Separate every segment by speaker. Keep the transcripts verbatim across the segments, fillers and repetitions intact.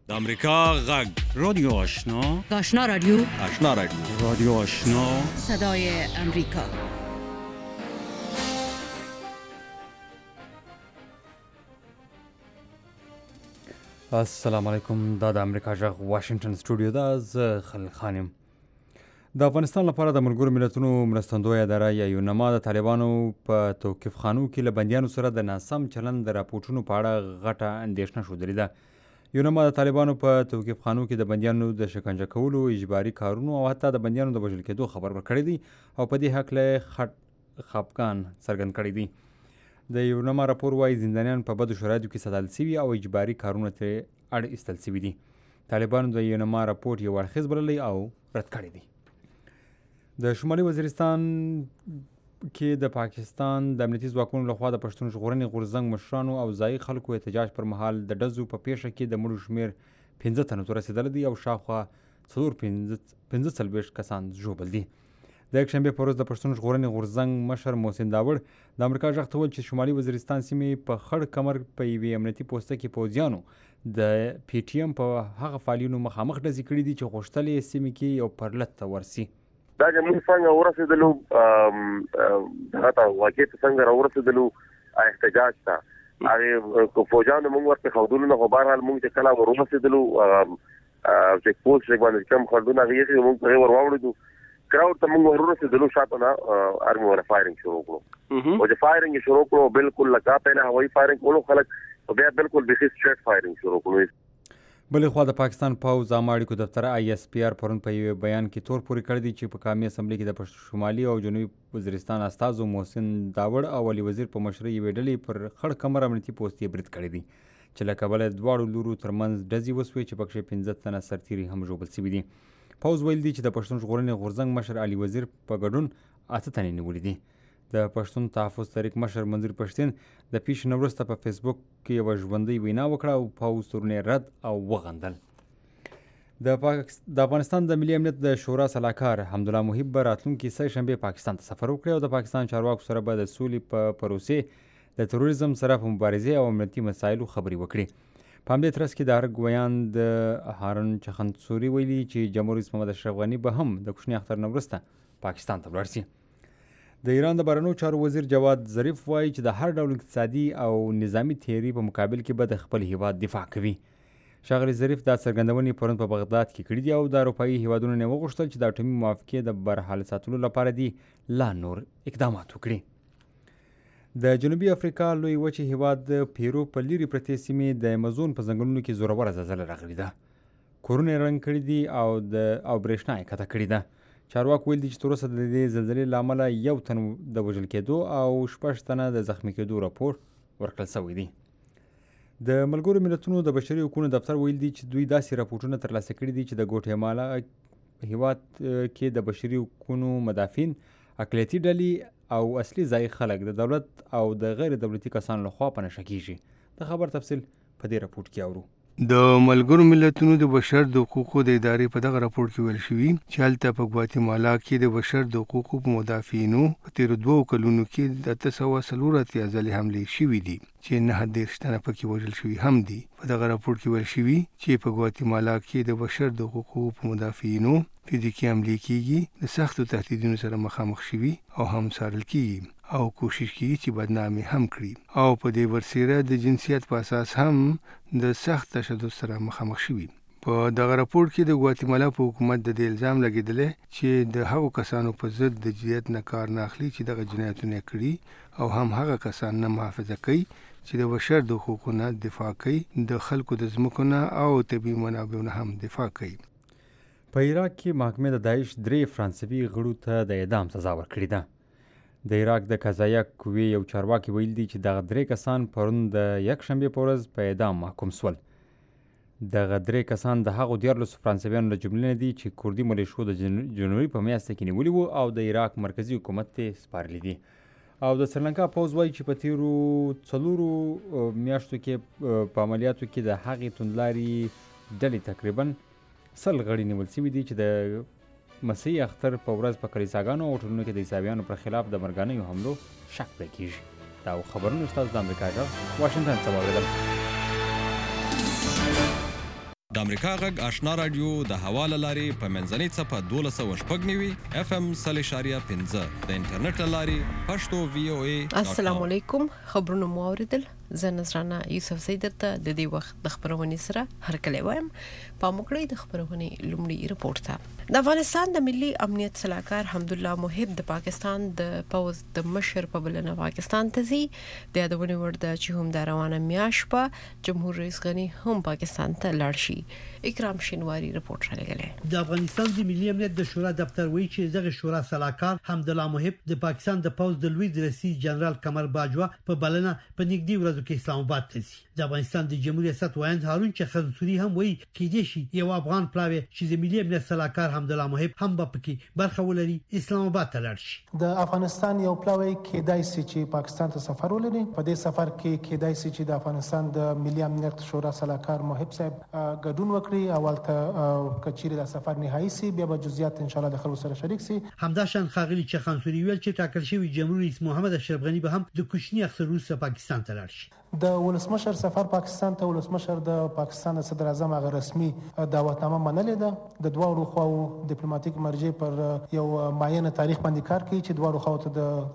Speaker 1: د امریکا غږ رادیو آشنا
Speaker 2: آشنا رادیو
Speaker 1: آشنا رادیو رادیو آشنا
Speaker 2: صدای امریکا.
Speaker 3: السلام علیکم. دا د امریکا غږ واشنگټن سټوډیو ده. زه خلیل خان یم. د افغانستان لپاره د ملګرو ملتونو مرستندویه اداره یا یونما د طالبانو په توقیف خانو کې له بندیانو سره د ناسم چلند د راپورټونو په اړه غټه اندېښنه ښودلې ده. یونما د طالبانو په توقیف خانو کې د بندیانو د شکنجه کولو، اجباري کارونو او حتی د بندیانو د وژل کېدو خبر ورکړی دی او په دې هکله خټ خفګان څرګند کړی دی. د یونما راپور وایي زندانیان په بدو شرایطو کې ساتل شوي او اجباري کارونه ترې اړ ایستل شوي دي. طالبانو د یونما راپور یو اړخیز بللی او رد کړی دی. د شمالي وزیرستان کې د پاکستان د امنیتي ځواکونو لخوا د پښتون ژغورنې غورځنګ مشرانو او ځایي خلکو احتجاج پر مهال د ډزو په پیښه کې د مړو شمېر پنځه تنو ته رسېدلی دی او شاوخوا څلور پنځه څلوېښت کسان ژوبل دي. د یکشنبې په ورځ د پښتون ژغورنې غورځنګ مشر محسن داوړ د امریکا غږ ته وویل چې شمالي وزیرستان سیمې په خړ کمر په یوې امنیتي پوسته کې پوځیانو د پی ټي ایم په هغه فعالیتونو مخامخ ډزې کړي دي چې غوښتل یې سیمې کې یو پرلت ته ورسي.
Speaker 4: دا موږ څنګه ورسېدلو هغه ته واقع ته څنګه راورسېدلو احتجاج ته هغې فوجیانو موږ ورته ښودلو نه خو بهرحال موږ چې کله ور ورسېدلو چیک پوسټ چې باندې کوم خنډونه هغې چې موږ پرې ور واوړېدو کراوډ ته موږ ور ورسېدلو شاته نه ارمي ونه فایرنګ شروع کړو او چې فایرنګ یې شروع کړو بالکل لکه پهله هوایي فایرنګ کولو خلک بیا بالکل بیخي سټریټ فایرنګ شروع کړو.
Speaker 3: بلې خوا د پاکستان پوځ عامه اړیکو دفتر آی ایس پی آر پرون په یوه بیان کې تور پورې کړی دی چې په قومي اسمبلي کې د شمالي او جنوبي وزیرستان استازو محسن داوړ او علي وزیر په مشرۍ یوې ډلې پر خړ کمر امنیتي پوستې برید کړی دی چې له کبله دواړو لورو ترمنځ ډزې وسوې چې پکښې پنځه تنه سرتیري هم ژوبل شوي دي. پوځ ویل دی چې د پښتون ژغورنې غورځنګ مشر علي وزیر په ګډون اته تنې نیولي دي. د پښتون تحفظ تحریک مشر منظور پښتین د پیښې نه وروسته په فیسبوک کې یوه ژوندۍ وینا وکړه او پوځ تورونه رد او وغندل. د افغانستان د ملي امنیت د شورا سلاکار حمدالله محب به راتلونکي سه شنبې پاکستان ته سفر وکړي او د پاکستان چارواکو سره به د سولې په پروسې د تروریزم سره په مبارزې او امنیتي مسایلو خبرې وکړي. په همدې ترڅ کې د ارګ ویان د هارون چخنسوري ویلي چې جمهور رئیس محمد اشرف غني به هم د کوچني اختر نه وروسته پاکستان ته ولاړ شي. د ایران د بهرنیو چارو وزیر جواد ظریف وایي چې د هر ډول اقتصادي او نظامی تیوري په مقابل کې به د خپل هیواد دفاع کوي. ښاغلي ظریف دا څرګندونې پرون په بغداد کې کړي دي او د اروپایي هیوادونو نه وغوښتل چې د اټومي موافقې د برحال ساتلو لپاره دي لا نور اقدامات وکړي. د جنوبي افریقا لوی وچې هیواد د پیرو په لیرې پرتې سیمې د امازون په ځنګلونو کې زوروره زلزله راغلې ده. کورونه یې رنګ کړي دي او د او برېښنا یې قطع کړې ده. چارواکو ویل دي چې تر اوسه د دې زلزلې له امله یو تن د وژل کېدو او شپږ تنه د زخمي کېدو راپور ورکړل شوی دی. د ملګرو ملتونو د بشري حقوقو دفتر ویل دي چې دوی داسې راپورټونه ترلاسه کړي دي چې د ګوټیمالا هیواد کې د بشري حقوقو مدافعین، اقلیتي ډلې او اصلي ځایي خلک د دولت او د غیر دولتي کسانو لخوا په نښه کیږي. د خبر تفصیل په دې راپورټ کې اورو.
Speaker 5: د ملګرو ملتونو د بشر د حقوقو د ادارې په دغه راپور کې ویل شوي چې هلته په ګواتیمالا کې د بشر د حقوقو په مدافعینو په تیرو دوو کلونو کې د اته سوه څلور اتیا ځلې حملې شوي دي چې نهه دېرش تنه پکې وژل شوي هم دي. په دغه راپور کې ویل شوي چې په ګواتیمالا کې د بشر د حقوقو په مدافعینو فزیکي حملې کېږي، د سختو تهدیدونو سره مخامخ شوي او هم څارل کېږي او کوشش کوي چې بدنامي هم کړي او په دې ورسره د جنسیت په اساس هم د سخت تشدد سره مخامخ شوي. په دغه راپور کې د ګواتیمالا په حکومت د دې الزام لګېدلی چې د هغو کسانو په ضد د جدیت نه کار نه اخلي چې دغه جنایتونه کړي او هم هغه کسان نه محافظه کوي چې د بشر د حقوقو نه دفاع کوي، د خلکو د ځمکو نه او طبیعي منابعو نه هم دفاع کوي.
Speaker 3: په عراق کې محکمې د داعش درې فرانسوي غړو ته د اعدام سزا ورکړې ده. د عراق د قضایه قوې یو چارواکي ویل دي چې دغه درې کسان پرون د یکشنبې په ورځ په اعدام محکوم شول. دغه درې کسان د هغو دیارلسو فرانسویانو له جملې نه دي چې کردي ملیشو د جنوري په میاشت کې نیولي وو او د عراق مرکزي حکومت ته سپارلي دي. او د سریلانکا پوځ وایي چې په تیرو څلورو میاشتو کې په عملیاتو کې د هغې توندلارې ډلې تقریبا سل غړي نیول شوي دي چې د مسیح اختر په ورځ په کلیساګانو او هوټلونو کې د عیسویانو پر خلاف د مرګانیو حملو شک پرې کېږي. دا خبرونه ستاسو د امریکا غږ واشنګټن څخه واورېدل.
Speaker 1: د
Speaker 6: د امریکا غږ آشنا رادیو د حواله لاري په منځنۍ صفه دولس او شپږ نیوي اف ام صلی شاریه پنځه د انټرنیټ لاري پښتو وی او ای.
Speaker 7: السلام علیکم. خبرونه مو اوریدل. زه نظرانه یوسف زیدر ته د دې وخت د خبرونې سره هر کله وایم. په موکړې د خبرونې لومړی رپورت ته د افغانستان د ملي امنیت صلاحکار حمدالله محب د پاکستان د پوز د مشر په بلنه پاکستان ته ځي. د یادونې وړ ده چې هم د روانه میاشت په جمهور رئیس غنی هم پاکستان ته لاړ شي. اکرام شینواری رپورت راغلی.
Speaker 8: د افغانستان د ملي امنیت د شورا دفتر وایي چې دغه شورا صلاحکار حمدالله محب د پاکستان د پوز د لوی رئیس جنرال قمر باجوا په بلنه په نږدې ورځو کې اسلام آباد ته ځي. د افغانستان د جمهوریت ریاست وایند هارون چخنسوري هم وایي کې دې شي یو افغان پلاوی چې د ملي امنیت صلاحکار حمدالله محب هم په کې برخه ولري اسلام آباد ته لاړ شي.
Speaker 9: د افغانستان یو پلاوی کې دای سي چې پاکستان ته سفر ولري. په دې سفر کې کې دای سي چې د افغانستان د ملي امنیت شورا صلاحکار محب صاحب ګډون وکړي. اول ته کچيري د سفر نهایی سي بیا به جزئیات ان شاء الله د خلکو سره شریک سي.
Speaker 8: همداشان خاغلی چخنسوري ویل چې ټاکل شوی جمهور رئیس محمد اشرف غنی به هم د کوچنی اختر روسه پاکستان ته لاړ شي.
Speaker 9: د ولسمشر سفر پاکستان ته ولسمشر د پاکستان صدر اعظم هغه رسمي دعوتنامه منلې ده. د دوه خواو ډیپلوماټیک مرجع پر یو معینه تاریخ باندې کار کوي چې دوه خواو ته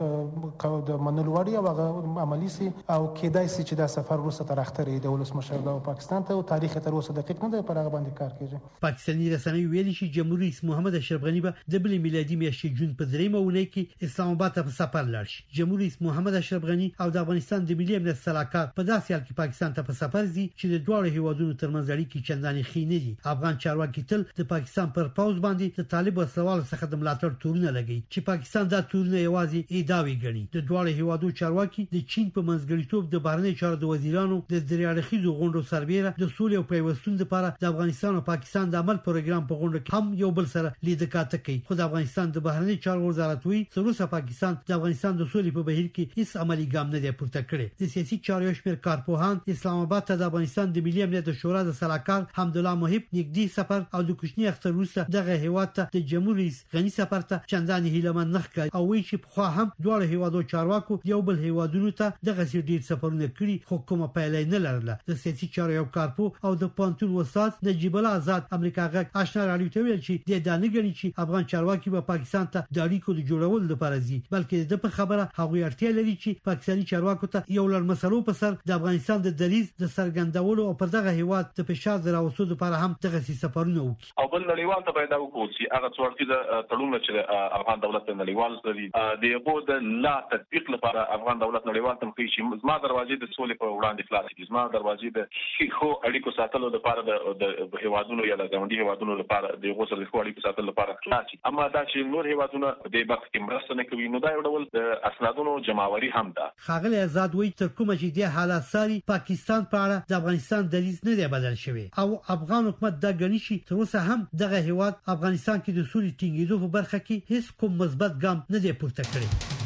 Speaker 9: د د منلو وړي او هغه عملی سي او کېدای سي چې دا سفر روسه تر اختري د ولسمشر د پاکستان ته او تاریخ تر اوسه دقیق نه دی پر هغه باندې کار کوي.
Speaker 8: پاکستاني رسنۍ ویلي چې جمهور رئیس محمد اشرف غنی به د بل میلادي میاشتې جون په دریمه اونۍ کې اسلام آباد ته په سفر لاړ شي. جمهور رئیس محمد اشرف غنی او د افغانستان د ملي امنیت صلاحکار په داسې حال کې پاکستان ته په سفر ځي چې د دوه هیوادونو ترمنځ اړیکې چندانې ښې نه دي. افغان چارواکي تل د پاکستان پر پوز باندې د طالب وسوال څخه د ملاتړ تورونه لګي چې پاکستان دا تورونه یوازې ادعاوي ګڼي. د دوه هیوادو چارواکي د چین په منځګړیتوب د بهرنی چارو د وزیرانو د دریاړخیزو غونډو سربېره د سولې او پیوستون لپاره د افغانستان او پاکستان د عمل پروګرام په غونډه کې هم یو بل سره لیدکاته کوي. خو د افغانستان د بهرنی چارو وزارت وایي چې روسا پاکستان د افغانستان د سولې په بهیر کې هیڅ عملی ګام نه دی پورته کړی. د سیاسي چارو شمیر کارپوهان اسلام آباد ته د افغانستان د ملي امنیت شورا د صلاحکار حمدالله محب نږدې سفر او د کوچنی اختر روسه دغه هیواد ته د جمهور رئیس غنی سفر ته چندانې هیلمن نه ښکاري او وایي چې خو هم دوه هیوادو چارواکو یو بل هیوادونو ته دغه ډیر سفرونه کړي خو کومه پایله نه لرله. د سیاسي چارو یو کارپو او د پانتون استاد نجیب الله آزاد امریکا غږ آشنا رادیو ته ویل چې د دانه غني چې افغان چارواکي په پاکستان ته د اړیکو د جوړولو لپاره ځي بلکې د په خبره هغه اړتیا لري چې پاکستاني چارواکو ته یو لړ مسلو په سر د افغانستان د دریز د سرګندولو او پر دغه هیواد د فشار دراوسو لپاره هم دغه سفرونه وکړي.
Speaker 10: او بل نړیوال ته پیدا وکړي چې هغه څوړتي د تړون چې افغان دولت نړیوال لري د یو د لا تطبیق لپاره افغان دولت نړیوال ته کوي چې زما دروازې د سولې په وړاندې خلاص دي. زما دروازې د خو اړیکو ساتلو لپاره د هیوادونو یا د ګاونډي هیوادونو لپاره د یو سره د اړیکو ساتلو لپاره خلاص دي. اما دا چې نور هیوادونه د بخت کې مرسته نه کوي نو دا یو ډول د اسنادونو جمعواري هم ده.
Speaker 8: خاغلی آزاد وایي تر کومه چې د حالات ساري پاکستان په اړه د افغانستان دریځ نه دی بدل شوی او افغان حکومت دا غني شي تر اوسه هم دغه هیواد افغانستان کې د سولې ټینګېدو په برخه کې هیڅ کوم مثبت ګام نه دی پورته کړی.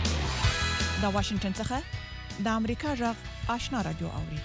Speaker 11: د واشنگټن څخه د امریکا غږ آشنا رادیو اوري.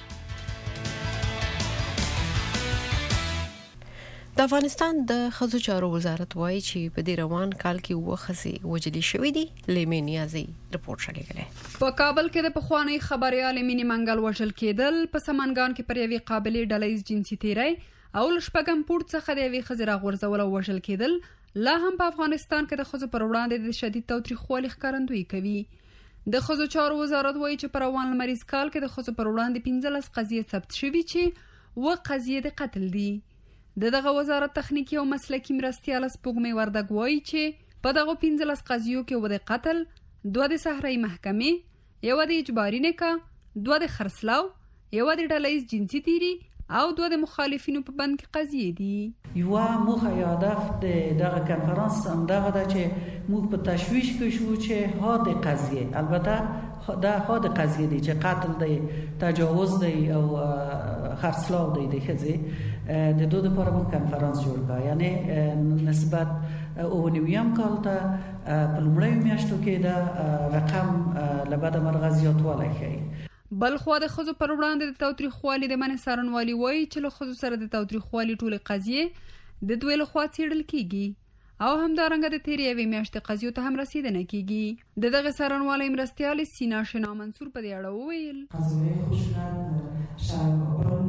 Speaker 7: د افغانستان د ښځو چارو وزارت وایي چې په دې روان کال کې اووه ښځې وژلې شوې دي. لیمې نیازي رپورټ راغلی.
Speaker 12: په کابل کې د پخوانی خبريال مینې منګل وژل کېدل په سمنګان کې پر یوې قابلې ډلهییز جنسي تیری او شپږم پورت څخه د یوې ښځې راغورځول او وژل کېدل لا هم په افغانستان کې د ښځو پر وړاندې د شدید تاوتریخوالي ښکارندویي کوي. د ښځو چارو وزارت وایي چې په روان لمریز کال کې د ښځو پر وړاندې پنځلس قضیې ثبت شوي چې اووه قضیې د قتل دي. د دغه وزارت تخنیکی او مسلکی مرستیال سپوږمۍ وردګ وایي چې په دغه پنځلس قضیو کې اووه د قتل، دوه د صحرایي محکمې، یوه د اجباري نکاح، دوه د خرڅلاو، یوه د ډلهییز جنسي تیري او دوه د مخالفینو په بند کې قضیې دي.
Speaker 13: یوه موخه یا هدف د دغه کنفرانس همدغه ده چې موږ په تشویش کې شو چې ها د قضیې البته دا ها د قضیې دي چې قتل دی، تجاوز دی او خرڅلاو دی د ښځې د دوه لپاره موږ کنفرانس جوړ کړ. یعنی نسبت اوونیویم کال ته په لومړیو میاشتو کې دا رقم له بده مرغه زیاتوالی ښیي.
Speaker 12: بل خو د ښځو پر وړاندې د تاوتریخوالي د منع څارنوالي وایي چې له ښځو سره د تاوتریخوالي ټولې قضیې د دوی لخوا څېړل کیږي او همدارنګه د تیرې یوې میاشتې قضیو ته هم رسیدنه کیږي. د دغه څارنوالۍ مرستیال سینا شنا منصور په دې اړه وویل:
Speaker 14: قضیه خشونت شاید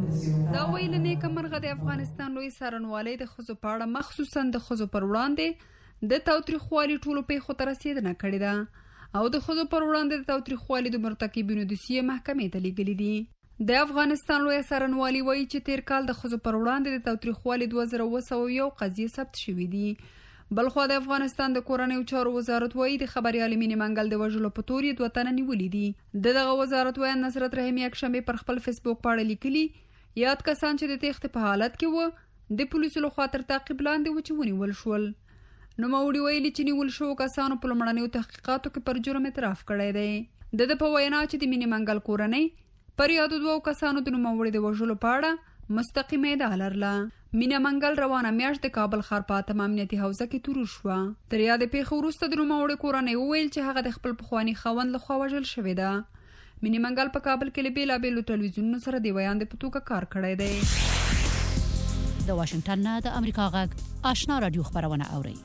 Speaker 12: دا ویل نه کمرغه د افغانستان لوی سرنوالي د خزو پاړه مخصوصا د خزو پر وړاندې د تاوتریخوالي ټولو په خو تر رسیدنه کړی دا او د خزو پر وړاندې د تاوتریخوالي د مرتکبینو د سیمه محکمې ته لیږلي دي د افغانستان لوی سرنوالي وایي چې تیر کال د خزو پر وړاندې د تاوتریخوالي دوه زره اوه سوه یو قضیې ثبت شوې دي. بلخو د افغانستان د کورنیو چارو وزارت وایي د خبريال مینې منګل د وژلو په تور یې دوه تنه نیولي دي. د دغه وزارت وایي نصرت رحیمي یکشنبه پر خپل فیسبوک پاڼه لیکلي یاد کسان چې د تېښتې په حالت کې وو د پولیسو لخوا تر تعقیب لاندې و چې ونیول شول. نوموړي ویلي چې نیول شوو کسانو په لومړنیو تحقیقاتو کې پر جرم اعتراف کړی دی. د ده په وینا چې د مینې منګل کورنۍ پر یادو دوو کسانو د نوموړي د وژلو په اړه مستقیمه ادعا لرله. مینه منګل روانه میاشت د کابل ښار په اتم امنیتي حوزه کې تورو شوه. تر یادې پیښې وروسته د نوموړي کورنۍ وویل چې هغه د خپل پخواني خاوند لخوا وژل شوې ده. مینه منګل په کابل کې له بېلابېلو ټلویزیونونو سره د ویاندې په توګه کار کړی دی.
Speaker 2: د واشنګټن نه د امریکا غږ آشنا رادیو خبرونه اوري.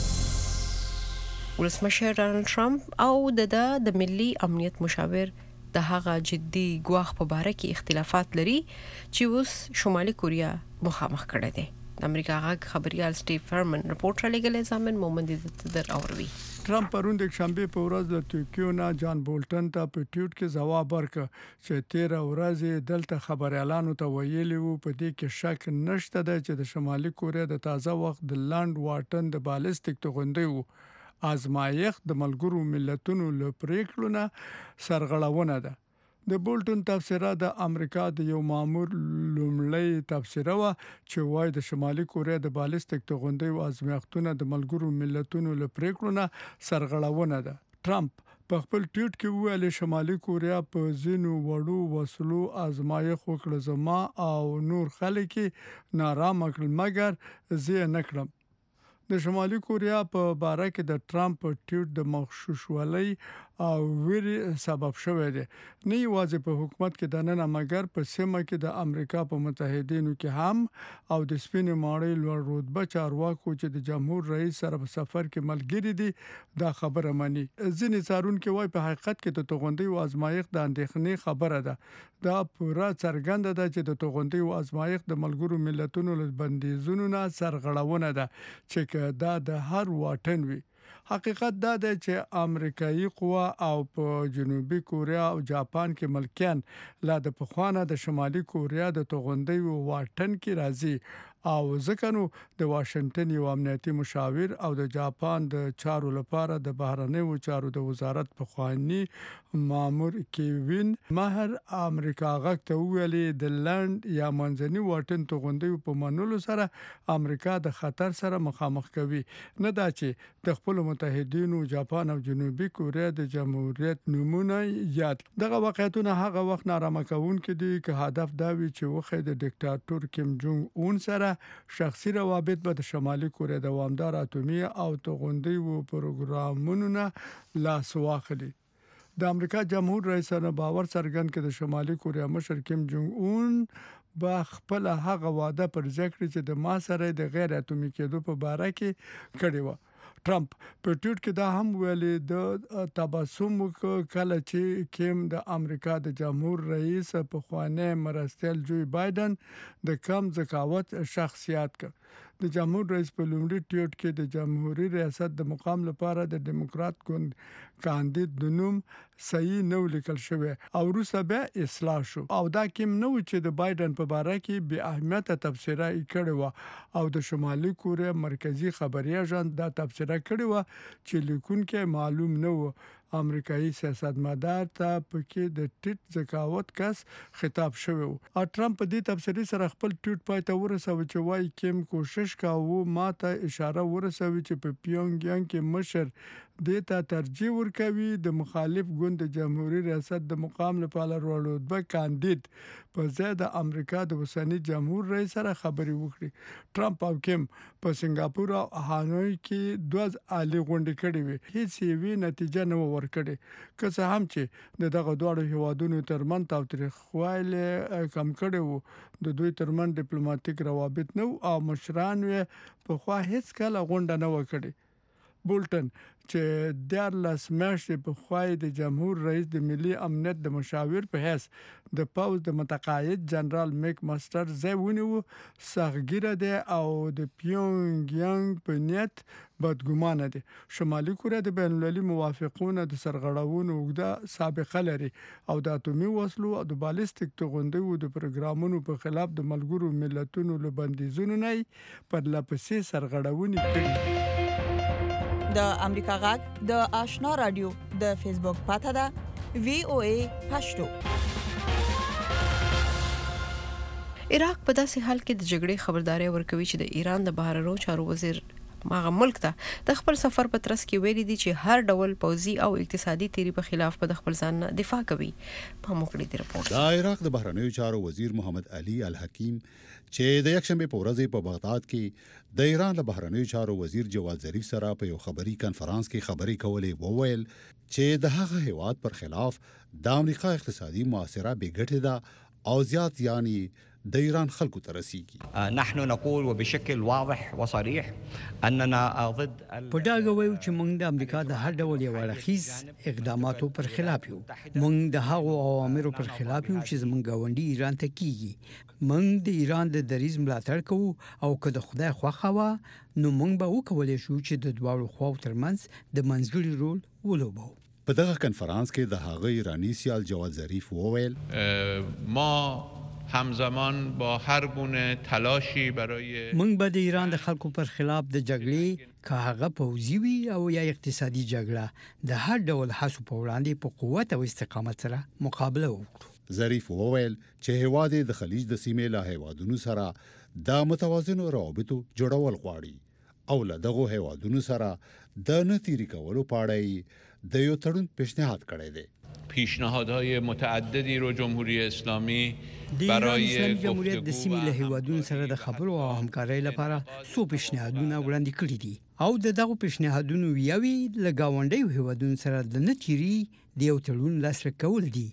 Speaker 7: ولسمشر ډانلډ ټرمپ او د د ملي امنیت مشاور د هغه جدي ګواښ په باره کې اختلافات لري چې اوس شمالي کوریا مخامخ کړی دی. د امریکا غږ خبريال سټیو فرمن رپورټ را لګلې زامن مومند د در اوروي.
Speaker 14: ټرمپ پرون د شنبه په ورځ د ټوکیو نه جان بولټن ته په ټویټ کې ځواب ورکړ چې تیر ورځ دلته خبريالانو ته ویلي وو په دې کې شک نشته چې د شمالي کوریا د تازه وخت د لاند واټن د بالستیک توغندي وو ازمایښت د ملګرو ملتونو له پریکړو نه سرغړونه ده. د بولټن تفسیره د امریکا د یو مامور لومړی تفسیره و چې وایي د شمالي کوریا د بالستیک توغندي او ازمایښتونه د ملګرو ملتونو له پریکړو نه سرغړونه ده. ټرمپ په خپل ټویټ کې ویل شمالي کوریا په ځینو وړو وسلو ازمایښت وکړ زما او نور خلک نارامه کړل مګر زه نه کړم. د شمالي کوریا په باره کې د ټرمپ ټویټ د مخشوشوالي او ویري سبب شوی دی. نه یوازې په حکومت کې د نن مګر په سیمه کې د امریکا په متحدینو کې هم او د سپینې ماړۍ لوړ رتبه چارواکو چې د جمهور رئیس سره په سفر کې ملګری دي دا خبره مانی. ځینې څارونکو وايي په حقیقت کې د توغندي او ازمایښت د اندېښنې خبره ده. دا پوره څرګنده ده چې د توغندي او ازمایښت د ملګرو ملتونو له بندیزونو نه سرغړونه ده چې دا د هر واټن وي. حقیقت دا دی چې امریکایي قوا او په جنوبي کوریا او جاپان کې ملکیان لا د پخوانه د شمالي کوریا د توغندي واټن کې راځي او ځکه نو د واشنگټن یو امنیتي مشاور او د جاپان د چارو لپاره د بهرنیو چارو د وزارت پخوانی مامور کیوین ماهر امریکا غږ ته ویلي د لند یا منځني واټن توغندي په منلو سره امریکا د خطر سره مخامخ کوي. نه دا چې د خپل متحدینو جاپان او جنوبي کوریا د جمهوریت نمونه یاد. دغه واقعیتونه هغه وخت نارامه کوونکي دي چې هدف دا وي چې وخت د ډیکټاتور کیم جونګ اون سره شخصي روابط به د شمالي کوریا دوامدار اټومي او توغندي وو پروګرامونو نه لاس واخلي. د امریکا جمهور رئیس نه باور څرګند کړي د شمالي کوریا مشر کیم جونګ اون با خپل هغه وعده پر ځکړي چې د ما سره د غیر اټومي کېدو په باره کې کړی و. ټرمپ په ټویټ کې دا هم ویلي د تبسم کله چې کیم د امریکا د جمهور رئیس په خوانه مرستیال جوی بایدن د کم ذکاوت شخصیت کړ. د جمهور رئیس په لومړي ټویټ کې د جمهوریت ریاست د مقام لپاره د دیموکرات ګوند کاندید د نوم صحیح نو لیکل شوی او وروسته به اصلاح شو او دا کیم نو چې د بایدن په باره کې بې اهمیته تبصره کړې و او د شمالي کوریا مرکزی خبري اژانس دا تبصره کړې و چې لیکونکو معلوم نه و. امریکایي سیاستمدار ته پکې د ټیټ ذکاوت کس خطاب شوی و. ټرمپ په دې تبصرې سره خپل ټویټ پای ته ورسوي چې وايي کیم کوشش کاوه ماته اشاره ورسوي چې په پیونګ یانګ کې مشر دیتا ترجیح ورکوي د مخالف ګوند جمهوریت ریاست د مقام لپاره ورولود کاندید په ځای د امریکا د وسنی جمهور رئیس سره خبري وکړي. ټرمپ او کیم په سنگاپور او هانوي کې دوه عالی غونډې کړې وي. هیڅ یې نتیجه نه ورکړي. که څه هم چې دغه دوه هیوادونو ترمن تاوتریخوالی کم کړي وو د دوی ترمن ډیپلوماټیک روابط نو او مشران په خوا هیڅ کله غونډه نه وکړي. بولټن چې د لاس میاشتې په خوای د جمهور رئیس د ملي امنیت د مشاور په حیث د پاوز د متقاعد جنرال میک ماستر ځایونه سغګیره ده او د پیونګ یانګ په نیت بدګمانه دي. شمالي کوریا د بین المللي موافقونو د سرغړونو وګړه سابقه لري او د اټومي وسلو او د بالستیک توغندیو د پروګرامونو په خلاف د ملګرو ملتونو له بندیزونو نه پر لپسې سرغړونې کړي.
Speaker 11: د امریکا غږ د آشنا رادیو د فیسبوک پاته ده وی او ای پښتو.
Speaker 7: عراق په داسې حال کې د جګړې خبرداري ورکوي چې د ایران د بهرنیو چارو وزیر ماغه ملک ته د خپل سفر په ترڅ کې ویلي دي چې هر ډول پوځي او اقتصادي تیری په خلاف په خپل ځان دفاع کوي. په موکړې دی رپورت.
Speaker 15: د عراق د بهرنیو چارو وزیر محمد علي الحکیم چې د یکشنبه په ورځ په بغداد کې د ایران له بهرنیو چارو وزیر جواد ظریف سره په یو خبري کانفرنس کې خبري کولې وویل چې د هغه هیواد پر خلاف د امریکا اقتصادي محاصره بغټه ده او زیات یعنی د ایران خلکو ته رسیږي.
Speaker 16: نحن نقول وبشكل واضح وصريح اننا ضد
Speaker 17: په ډاګه وایو چې موږ د امریکا د هر ډول یو اړخیز اقداماتو پر خلاف یو. موږ د هغو اوامرو پر خلاف یو چې زموږ ګاونډي ایران ته کیږي. موږ د ایران د دریځ ملاتړ کوو او که د خدای خوښه وه نو موږ به وکولای شو چې د دواړو خواو ترمنځ د منځګړي رول ولوبو.
Speaker 15: په دغه کنفرانس کې د هغه ایرانی سیال جواد ظریف وویل
Speaker 18: ما همزمان با هر گونه تلاشی برای
Speaker 17: موږ به د ایران د خلکو پر خلاف د جګړې که هغه پوځي وي او یا اقتصادي جګړه د هر ډول هڅو په وړاندې په قوت او استقامت سره مقابله وکړو.
Speaker 15: ظریف وویل چې هیواد د خلیج د سیمې له هیوادونو سره د متوازنو روابطو جوړول غواړي او له دغه هیوادونو سره د نتیری کولو په اړه د یو تړون پیشنهاد کړی دی.
Speaker 18: پیشنهادهای متعددی رو جمهوری اسلامی
Speaker 17: برای اسلامي جمهوریت د سیمې له هیوادونو سره د خبرو او همکارۍ لپاره څو پیشنهادونه وړاندې کړي دي او د دغه پیشنهادونو یوي له گاونډیو هیوادونو سره د نتیری د یو تړون لاسلیک کول دي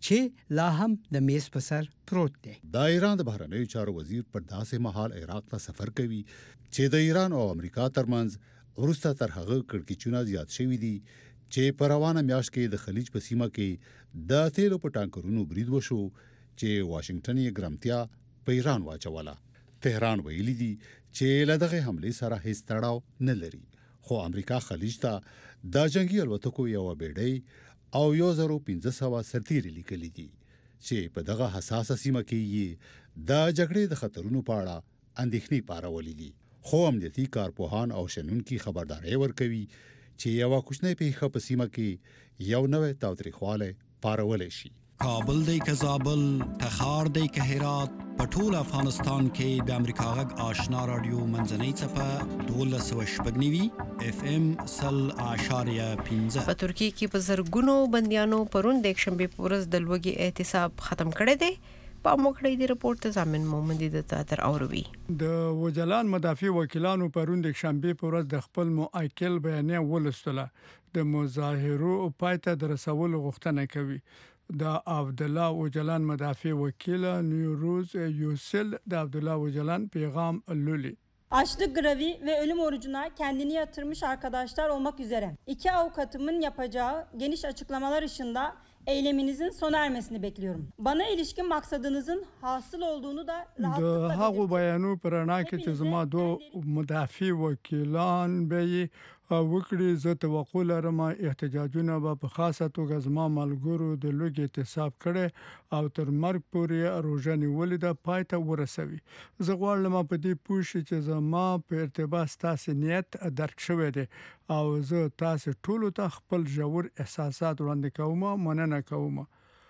Speaker 17: چې لا هم د میز په سر پروت دی.
Speaker 15: د ایران د بهرنیو چارو وزیر پر داسې مهال عراق ته سفر کوي چې د ایران او امریکا ترمنځ ورسته تر هغه کړکېچونه زیات شوي دي چې په روانه میاشت کې د خلیج په سیمه کې د تیلو په ټانکرونو برید وشو چې واشنگټن یې ګرمتیا په ایران واچوله. تهران ویلي دي چې له دغه حملې سره هیڅ تړاو نه لري خو امریکا خلیج ته د جنگي الوتکو یو بیړۍ او یو زرو پنځه سوه سرتیري لیکلي دي چې په دغه حساسه سیمه کې یې د جګړې د خطرونو په اړه اندېښنې پارولې دي. خو امنیتي کارپوهان او شنونکي خبرداري ورکوي چې یو کوچنی پیښه په سیمه کې یو نوې تاوتریخواله پارولې شي.
Speaker 19: کابل دی که زابل، تخار دی که هرات، په ټول افغانستان کې د امریکا غږ آشنا رادیو منځنۍ څپه دولس سوه شپږ نوي اف ام سل اعشاریه پنځه.
Speaker 7: په ترکیه کې په زرګونو بندیانو پرون د یکشنبې په ورځ د لوږې احتساب ختم کړی دی. په موکړې دی رپورت ته ځامن مومندي د تاتر اوروي.
Speaker 14: د وجلان مدافع وکیلانو پرون د شنبه په ورځ د خپل موکل بیانیه ولستله د مظاهرو پایته د رسولو غوښتنه کوي. د عبد الله وجلان مدافع وکیل نیوروز یوسل د عبد الله وجلان پیغام لولي.
Speaker 20: Açlık grevi ve ölüm orucuna kendini yatırmış arkadaşlar olmak üzere iki avukatımın yapacağı geniş açıklamalar ışığında eyleminizin sona ermesini bekliyorum. Bana ilişkin maksadınızın hasıl olduğunu da rahatlıkla
Speaker 14: belirtiyorum. د هغو بیانو پرانا کې چې زما دو مدافع وکیلان به وکړي زه توقع لرم احتجاجونه به په خاصه توګه زما ملګرو د لوګي احتساب کړي او تر مرګ پورې روزنه ولیده پای ته ورسوي. زه غواړم په دې پوښي چې زما په ارتباط تاسو نیت درک شوی دی او زه تاسو ټول ته خپل جوړ احساسات وړاندې کوم مننه کوم.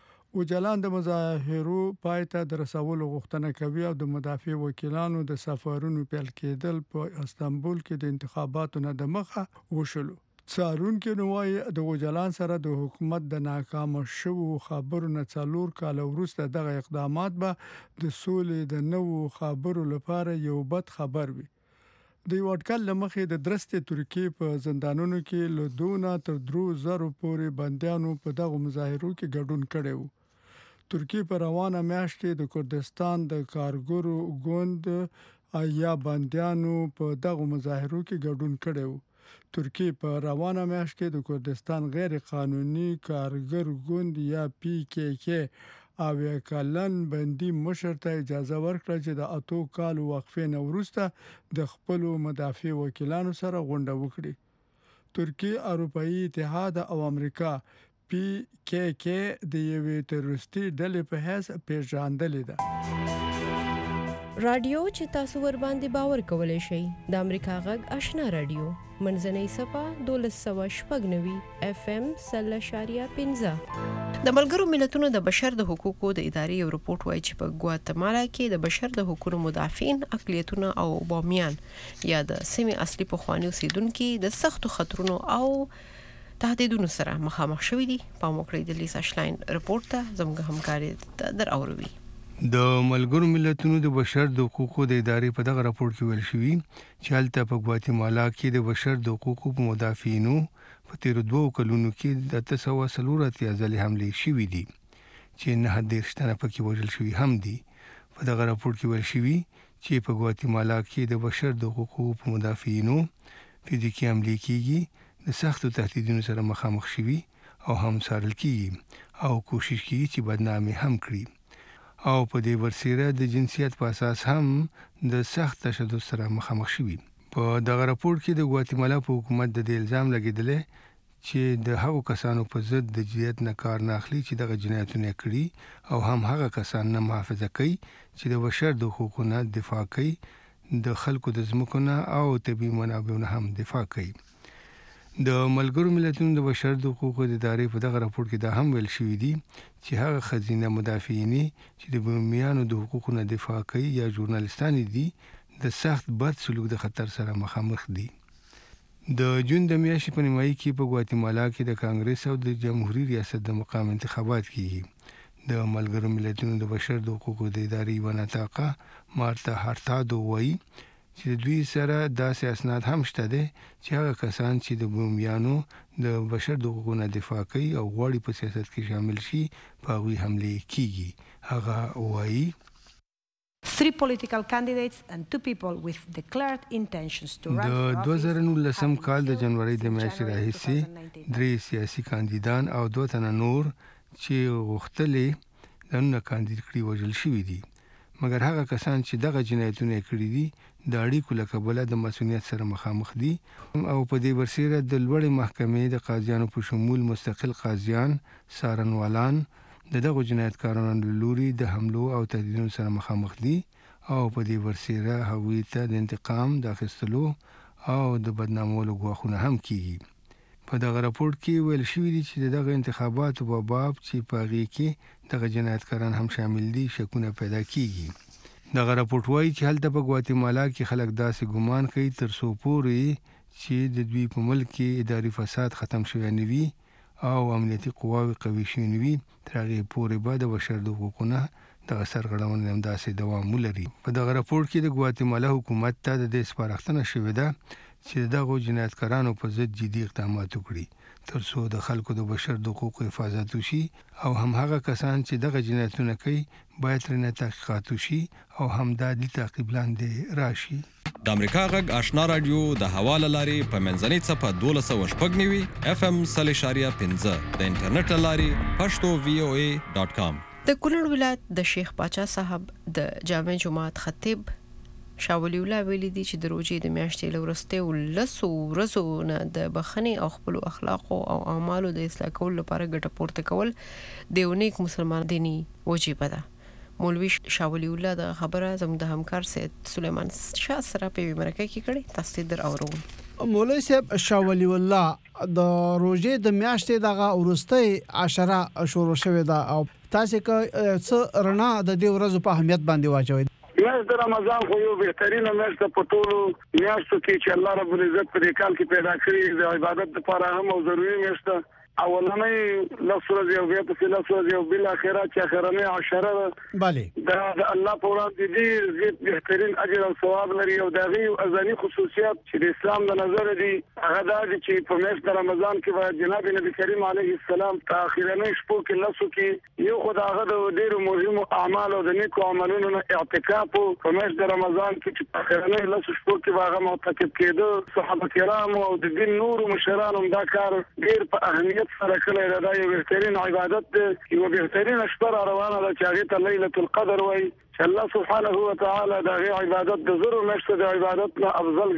Speaker 14: وجلان د مظاهرو پایته د رسولو غوښتنه کوي او د مدافع وکیلانو د سفرونو پیل کېدل په استانبول کې د انتخاباتو نه د مخه وشلو. څارون کې نوای د وجلان سره د حکومت د ناکام شوو خبرو نه څلور کال وروسته دغه اقدامات به د سولې د نوو خبرو لپاره یو بد خبر وي. د وټکل لمخې د درسته ترکیه په زندانونو کې له دونه تر درو زرو پورې بندیانو په دغه مظاهرو کې ګډون کړي وو. ترکیه په روانه میاشت کې د کردستان د کارګرو ګوند یا بندیانو په دغه مظاهرو کې ګډون کړي وو. ترکیه په روانه میاشت کې د کردستان غیر قانوني کارګر ګوند یا پی کې کې اویا کلن بندي مشر ته اجازه ورکړه چې د اتو کالو وقفې نه وروسته د خپل مدافع وکیلانو سره غونډه وکړي. ترکیه، اروپאי اتحاد او امریکا پی کې کې د یوې تروریستي ډلې په حیث پیژندلې ده.
Speaker 7: رادیو چې تاسو ور باندې باور کولای شئ د امریکا غږ آشنا رادیو منځنۍ صفه دولس سوه شپږ نوي اف ام سل اشاریه پنځه. د ملګرو ملتونو د بشر د حقوقو د ادارې یو رپورت وایي چې په ګواتمالا کې د بشر د حقوقو مدافعین اقلیتونه او بامیان یا د سیمې اصلي پخواني اوسیدونکو د سختو خطرونو او تهدیدونو سره مخامخ شوي دي. په موکړې د لیسا شلاین رپورت ته زموږ همکاري در اوروي.
Speaker 5: د ملګرو ملتونو د بشر د حقوقو د ادارې په دغه راپور کې ویل شوی چې هلته په ګواتیمالا کې د بشر د حقوقو په مدافعینو په تیرو دوو کلونو کې د تاسو سلور اتیا ځلې حملې شوې دي چې نه دېرش تنه پکې وژل شوي هم دي. په دغه راپور کې ویل شوی چې په ګواتیمالا کې د بشر د حقوقو په مدافعینو فزیکي حملې کېږي، د سختو تهدیدونو سره مخامخ شوي او هم څارل کېږي او کوشش کېږي چې بدنامي هم کړي او په دې ورسره د جنسیت په اساس هم د سخت تشدد سره مخامخ شوي. په دغه راپور کې د ګواتیمالا په حکومت د الزام لګیدل چې د هغو کسانو په ضد د جديت نه کار نه اخلي چې دغه جنایتونه کړي او هم هغه کسان نه محافظه کوي چې د بشر د حقوقو نه دفاع کوي، د خلکو د ځمکو نه او طبي منابعو نه هم دفاع کوي. د ملګرو ملتونو د بشر د حقوقو د ادارې په دغه راپور کې دا هم ویل شوی دی چې هغه خزینه مدافعین چې د بومیانو د حقوقو نه دفاع کوي یا ژورنالیستان دي د سخت بد سلوک د خطر سره مخامخ دي. د جون د میاشتې په نیمایي کې په ګواتیمالا کې د کانګرس او د جمهوریت ریاست د مقام انتخابات کیږي. د ملګرو ملتونو د بشر د حقوقو د ادارې وناتاقه مارتا هارتادو وایي چې دوی سره داسې اسناد هم شته دي چې هغه کسان چې د بومیانو د بشر د حقوقو نه دفاع کوي او غواړي په سیاست کې شامل شي په هغوی حملې کیږي. هغه وایي
Speaker 21: Three political candidates and two people with declared intentions to run for
Speaker 5: office. د دوه زره نولسم کال د جنوري د میاشتې راهیسې درې سیاسي کاندیدان او دوه تنه نور چې غوښتلې ځانونه کاندید کړي وژل شوي دي، مګر هغه کسان چې دغه جنایتونه کړي دي د اړیکو له کبله د مسؤلیت سره مخامخ دي او په دې ورسره د لوړې محکمې د قاضیانو په شمول مستقل قاضیان سارنوالان د دغه جنایتکارانو لوري د حملو او تهدیدونو سره مخامخ دي او په دې ورسره هغوی ته د انتقام د اخیستلو او د بدنامولو غواخونه هم کیږي. په دغه راپور کې ویل شوی دی چې دغه انتخاباتو په باب چې په هغې کې دغه جنایتکاران هم شامل دي شکونه پیدا کیږي. دغه راپور وایي چې هلته په ګواتیمالا کې خلک داسې ګمان کوي تر څو پورې چې د دوی په ملک کې اداري فساد ختم شوی نه وي او امنیتي قواوې قوي شوي نه وي، تر هغې پورې به د بشر د حقوقو نه دغه سرغړونې همداسې دوام ولري. په دغه راپور کې د ګواتیمالا حکومت ته د دې سپارښتنه شوې ده چې دغه جنایتکارانو په ضد جدي اقدامات وکړي تر څو د خلکو د بشر د حقوقو حفاظت وشي او هم هغه کسان چې دغه جنایتونه کوي باید ترنه تحقیقات وشي او هم د عدلي تعقیب لاندې راشي.
Speaker 6: د امریکا غږ آشنا رادیو د حواله لاري په منځنۍ صفه دولس سوه شپږ نوي اف ام سل اشاریه پنځه د انټرنیټ لاري پښتو وی او ای ډاټ کام.
Speaker 7: د کونړ ولایت د شیخ باچا صاحب د جامع جماعت خطیب شاه ولی الله ویلي دي چې د روژې د میاشتې له وروستیو لسو ورځو نه د بخښنې او خپلو اخلاقو او اعمالو د اصلاح کولو لپاره ګټه پورته کول د یو نیک مسلمان دیني وجیبه ده. مولوي شاه ولی الله د خبره زموږ د همکار سید سلیمان شاه سره په یوه مرکه کې کړې، تاسو در اورو.
Speaker 22: مولوي صاحب شاه ولی الله د روژې د میاشتې دغه وروستۍ عشره شروع شوې ده او تاسو که څه رڼا د دې ورځو په اهمیت باندې واچوئ.
Speaker 23: میاشت د رمضان خو یو بهترینه میاشت په ټولو میاشتو کې چې الله رب العزت په دې کال کې پیدا کړی د عبادت لپاره هم او ضروري میاشت اولنې لسورځ یو بیا په لسورځ یو بل اخره چې اخرنه عشره
Speaker 22: bale
Speaker 23: دا د الله په وړاندې ډیر زیات بهترین اجر او ثواب لري او دا غي ازاني خصوصیات چې د اسلام د نظر دي هغه دا چې په میاشت د رمضان کې به جناب نبی کریم علیه السلام په اخرنه شپو کې لاسو کې یو خدای د ډیر مهم اعمال او د نیکو عملونو اعتکاف په میاشت د رمضان کې چې په اخرنه لاسو شپو کې هغه معتکف کېده صحابه کرام او د دین نور مشرانو دا کار ډیر په اهمیت سره کړی دا یو بهترین عبادت دی یو بهترین شپه روانه ده چې هغه ته ليله القدر وایي چې الله سبحانه و تعالی دا غي عبادت د زرو مشته د عبادتنا افضل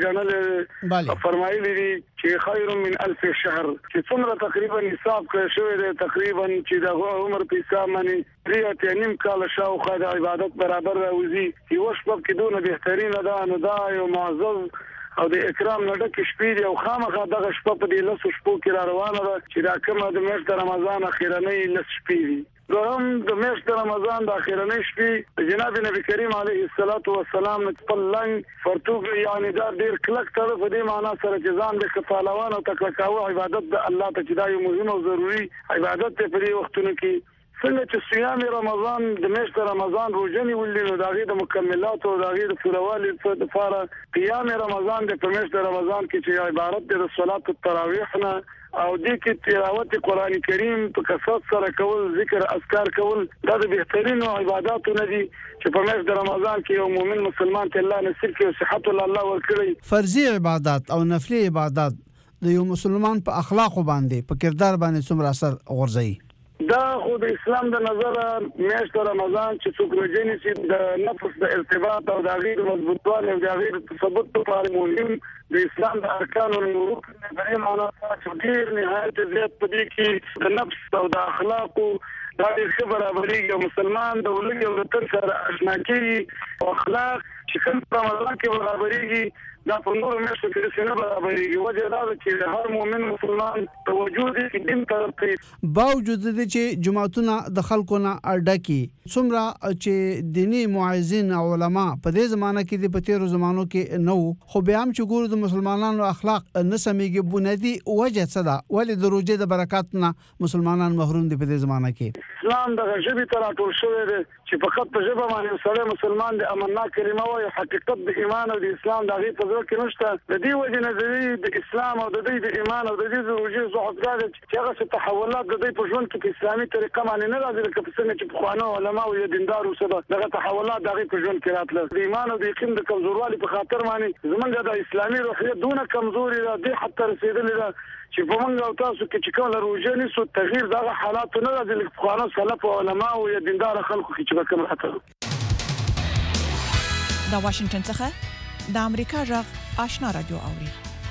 Speaker 23: ګڼل فرمایلی دي چې خیر من الف شهر چې څومره تقریبا حساب کړی شوی دی تقریبا چې د عمر په حساب باندې ریاته نیم کال شاوخه د عبادت برابر راوځي یو شپه کې دونه بهترین ده نو دا یو معزز او د اکرام نه ډک شپې دی او خامخا دغه شپه په دې لاسو شپو کې را روانه ده چې دا کومه د میاشت رمضان اخیرنۍ لس شپې دي دوهم د میاشت رمضان د اخیرنۍ شپې جناب نبی کریم علیه الصلاۃ والسلام خپل لنګ فرتوب یعنی دا ډیر کلک طرف دې معنا سره چې ځان د کفالوان او تکلکاو عبادت د الله ته چې دا یو مهم او ضروری عبادت په دې وختونو کې څنګه چې صيام رمضان د میاشت رمضان روزنی ولې نو داغه د مکملات او داغه د پوروالي لپاره قیام رمضان د میاشت رمضان کې چې عبارت د صلات التراویح نه او د کې تلاوت قران کریم په کثرت سره کول ذکر اذکار کول دا د بهترین عبادتو نه دي چې په میاشت رمضان کې یو مؤمن مسلمان ته الله نصیب کړي صحت الله ورکړي
Speaker 22: فرضي عبادت او نفلي عبادت د یو مسلمان په اخلاق باندې په کردار باندې څومره اثر غورځي
Speaker 23: دا خو د اسلام د نظر میاشت رمضان چې څوک روزنی چې د نفس د ارتباط او د غیر مضبوطوالي او د غیر تثبت لپاره مهم د اسلام د ارکان او رکن په معنا چې ډیر نهایت زیات پدې کې د نفس او د اخلاق دا د برابرۍ مسلمان د ولګي او د تر سره آشنا کیږي او اخلاق چې کوم په رمضان کې برابرېږي دا په نور میاشتو کې څنګه برابرېږي وجه دا ده چې هر مؤمن مسلمان توجه دې دین طرف کوي
Speaker 22: باوجود دې چې جماعتونه د خلکو نه اډکی څومره چې دینی معزین او علما په دې زمانہ کې د پتیرو زمانو کې نو خو بیا هم چې ګورو د مسلمانانو اخلاق نه سمېږي بنیادی وجه څه ده ولې د روزې د برکات نه مسلمانان محروم دي په دې زمانہ کې
Speaker 23: اسلام د غشبي تر ټول شوی دی چې فقط په ژبه باندې سره مسلمان د امنا کلمه وایي حقیقت د ایمان او د اسلام د غي په ځکه کې نشته د دې وجه نه د اسلام او د دې د ایمان او د دې د روزې زوحدګار چې هغه څه تحولات د دې په ژوند کې په اسلامي طریقه باندې نه راځي لکه څنګه چې په خوانو علما او دیندارو سره دغه تحولات د غي په ژوند کې راتله د ایمان او د یقین د کمزوروالي په خاطر باندې زمونږ د اسلامي روحیه دونه کمزوري ده د حتی رسیدلې ده چې په موږ او تاسو کې چې کوم روزې نسو تغییر دغه حالات نه راځي لکه په خوانو سلف او علما او دیندار خلکو کې چې کوم خطر
Speaker 11: دا واشنگټن څخه د امریکا جغ آشنا رادیو اوري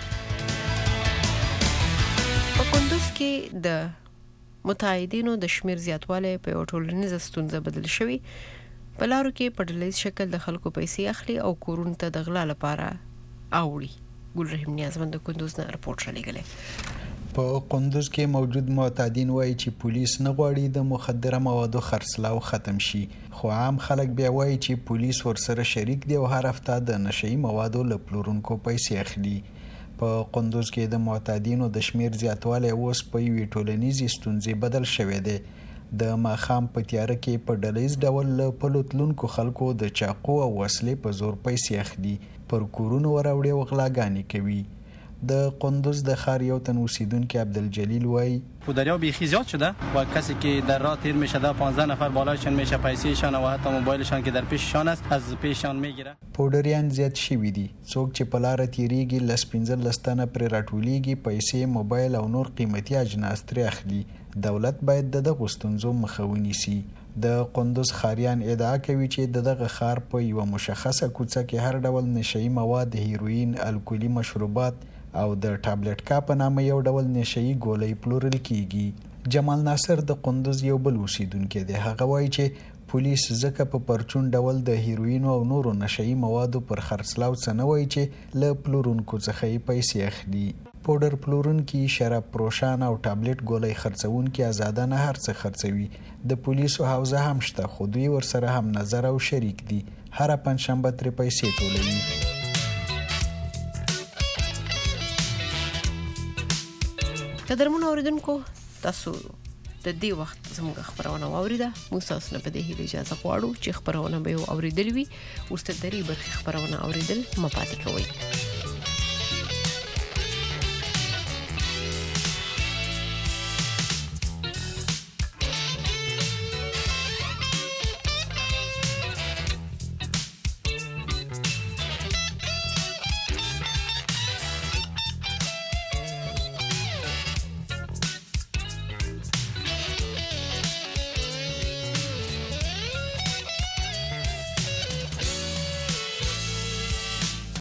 Speaker 7: په کندوز کې د متعهدینو د شمیر زیاتواله په ټولنیزه ستونزه بدل شوی په لارو کې په ډلهیز شکل د خلکو پیسې اخلي او کورونو ته د غلا لپاره اوړي ګل رحیم نیازمند د کندوز نه رپورټ شلیږي
Speaker 1: په کندوز کې موجود معتادین وایي چې پولیس نه غواړي د مخدره موادو خرڅلاو ختم شي خو عام خلک بیا وایي چې پولیس ورسره شریک دی او هر هفته د نشئی موادو له پلورونکو پیسې اخلي په کندوز کې د معتادینو د شمیر زیاتوالی اوس په یوې ټولنیزې ستونزې بدل شوی دی د ماښام په تیاره کې په ډلهیز ډول له پلو تلونکو خلکو د چاقو او وسلې په زور پیسې اخلي پر کورونو وراوړي او غلاګانې کوي د قندوز د ښار یو تن اوسیدونکي عبدالجلیل وایي
Speaker 3: پودریا بیخی زیاد شده و کسی که در راه تیر میشه ده پانزده نفر بالایشان میشه پیسهشان و حتی موبایلشان که در پیششان است از پیششان میگیره
Speaker 1: پودریان زیات شوي دي څوک چې په لار تیریږي لس پنځلس تنه پرې راټولیږي پیسې موبایل او نور قیمتي اجناس ترې اخلي دولت باید د دغو ستونزو مخه ونیسي د قندوز ښاریان ادعا کوي چې د دغه ښار په یوه مشخصه کوڅه کې هر ډول نشئی مواد هیروین الکولي مشروبات او د ټابلیټ کا په نامه یو ډول نشئی ګولۍ پلورل کیږي جمال ناصر د قندوز یو بل اوسیدونکی دی هغه وایي چې پولیس ځکه په پرچون ډول د هیروین او نورو نشئی موادو پر خرڅلاو څه نه وایي چې له پلورونکو څخه یې پیسې اخلي پودر پلورونکي شراب پروشان او ټابلیټ ګولۍ خرڅونکي آزادانه هر څه خرڅوي د پولیسو حوزه هم شته خو دوی ورسره هم نظر او شریک دي هر پنځشنبه ترې پیسې ټولوي
Speaker 7: قدرمن اوریدونکو تاسو د دې وخت زموږ خبرونه واوریده موږ تاسو نه په دې هیله اجازه غواړو چې خبرونه به اوریدل وي ورسته درې برخې خبرونه اوریدل مپاتې کوئ